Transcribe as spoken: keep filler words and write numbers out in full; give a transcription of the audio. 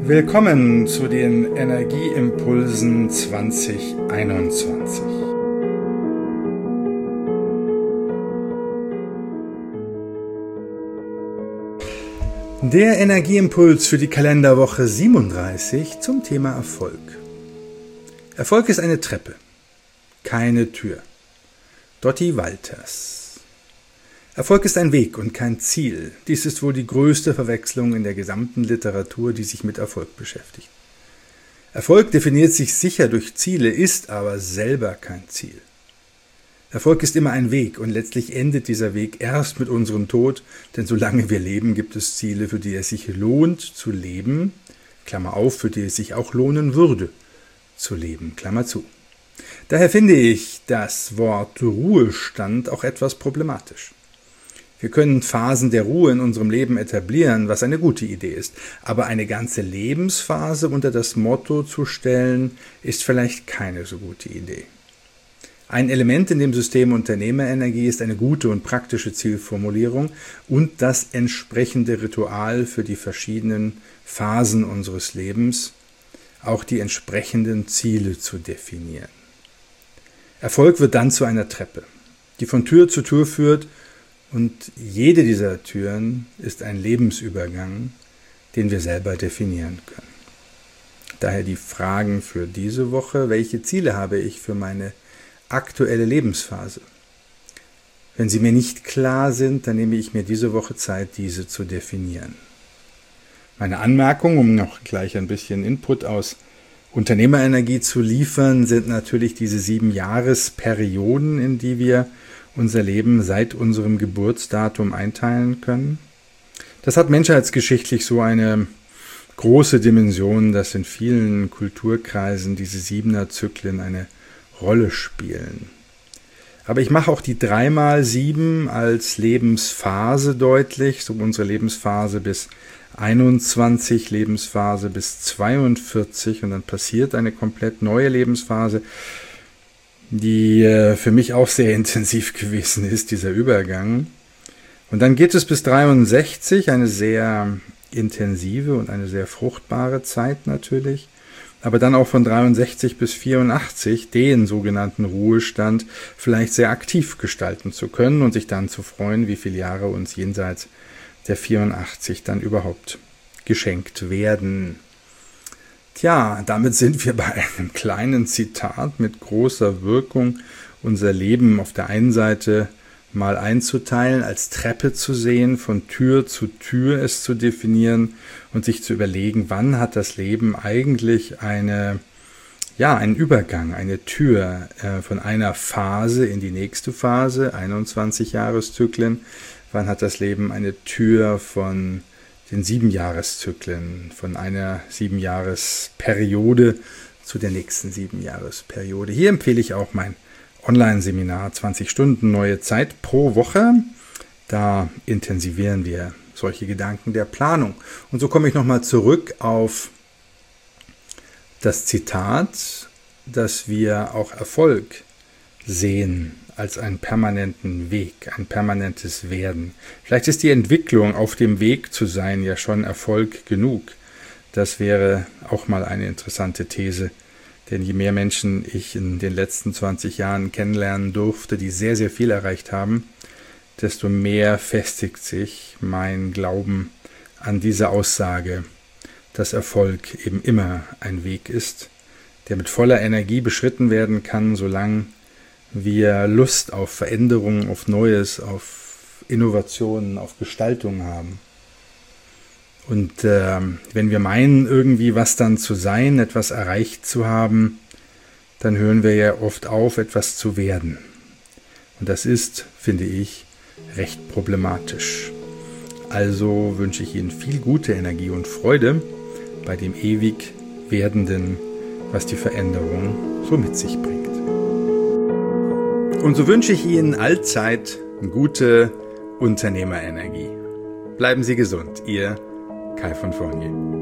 Willkommen zu den Energieimpulsen zwanzig einundzwanzig. Der Energieimpuls für die Kalenderwoche siebenunddreißig zum Thema Erfolg. Erfolg ist eine Treppe, keine Tür. Dotti Walters. Erfolg ist ein Weg und kein Ziel. Dies ist wohl die größte Verwechslung in der gesamten Literatur, die sich mit Erfolg beschäftigt. Erfolg definiert sich sicher durch Ziele, ist aber selber kein Ziel. Erfolg ist immer ein Weg und letztlich endet dieser Weg erst mit unserem Tod, denn solange wir leben, gibt es Ziele, für die es sich lohnt zu leben, Klammer auf, für die es sich auch lohnen würde zu leben, Klammer zu. Daher finde ich das Wort Ruhestand auch etwas problematisch. Wir können Phasen der Ruhe in unserem Leben etablieren, was eine gute Idee ist. Aber eine ganze Lebensphase unter das Motto zu stellen, ist vielleicht keine so gute Idee. Ein Element in dem System Unternehmerenergie ist eine gute und praktische Zielformulierung und das entsprechende Ritual für die verschiedenen Phasen unseres Lebens, auch die entsprechenden Ziele zu definieren. Erfolg wird dann zu einer Treppe, die von Tür zu Tür führt, und jede dieser Türen ist ein Lebensübergang, den wir selber definieren können. Daher die Fragen für diese Woche: Welche Ziele habe ich für meine aktuelle Lebensphase? Wenn sie mir nicht klar sind, dann nehme ich mir diese Woche Zeit, diese zu definieren. Meine Anmerkung, um noch gleich ein bisschen Input aus Unternehmerenergie zu liefern, sind natürlich diese sieben Jahresperioden, in die wir unser Leben seit unserem Geburtsdatum einteilen können. Das hat menschheitsgeschichtlich so eine große Dimension, dass in vielen Kulturkreisen diese Siebener-Zyklen eine Rolle spielen. Aber ich mache auch die drei mal sieben als Lebensphase deutlich, so unsere Lebensphase bis einundzwanzig, Lebensphase bis zweiundvierzig, und dann passiert eine komplett neue Lebensphase, die äh, für mich auch sehr intensiv gewesen ist, dieser Übergang. Und dann geht es bis dreiundsechzig, eine sehr intensive und eine sehr fruchtbare Zeit natürlich, aber dann auch von dreiundsechzig bis vierundachtzig den sogenannten Ruhestand vielleicht sehr aktiv gestalten zu können und sich dann zu freuen, wie viele Jahre uns jenseits der vierundachtzig dann überhaupt geschenkt werden. Tja, damit sind wir bei einem kleinen Zitat mit großer Wirkung, unser Leben auf der einen Seite mal einzuteilen, als Treppe zu sehen, von Tür zu Tür es zu definieren und sich zu überlegen, wann hat das Leben eigentlich eine, ja, einen Übergang, eine Tür äh, von einer Phase in die nächste Phase, einundzwanzig Jahreszyklen, wann hat das Leben eine Tür von den Siebenjahreszyklen, von einer Siebenjahresperiode zu der nächsten Siebenjahresperiode. Hier empfehle ich auch mein Online-Seminar zwanzig Stunden neue Zeit pro Woche. Da intensivieren wir solche Gedanken der Planung. Und so komme ich nochmal zurück auf das Zitat, dass wir auch Erfolg sehen als einen permanenten Weg, ein permanentes Werden. Vielleicht ist die Entwicklung, auf dem Weg zu sein, ja schon Erfolg genug. Das wäre auch mal eine interessante These, denn je mehr Menschen ich in den letzten zwanzig Jahren kennenlernen durfte, die sehr, sehr viel erreicht haben, desto mehr festigt sich mein Glauben an diese Aussage, dass Erfolg eben immer ein Weg ist, der mit voller Energie beschritten werden kann, solange wir Lust auf Veränderungen, auf Neues, auf Innovationen, auf Gestaltung haben. Und äh, wenn wir meinen, irgendwie was dann zu sein, etwas erreicht zu haben, dann hören wir ja oft auf, etwas zu werden. Und das ist, finde ich, recht problematisch. Also wünsche ich Ihnen viel gute Energie und Freude bei dem ewig Werdenden, was die Veränderung so mit sich bringt. Und so wünsche ich Ihnen allzeit gute Unternehmerenergie. Bleiben Sie gesund, Ihr Kai von Fournier.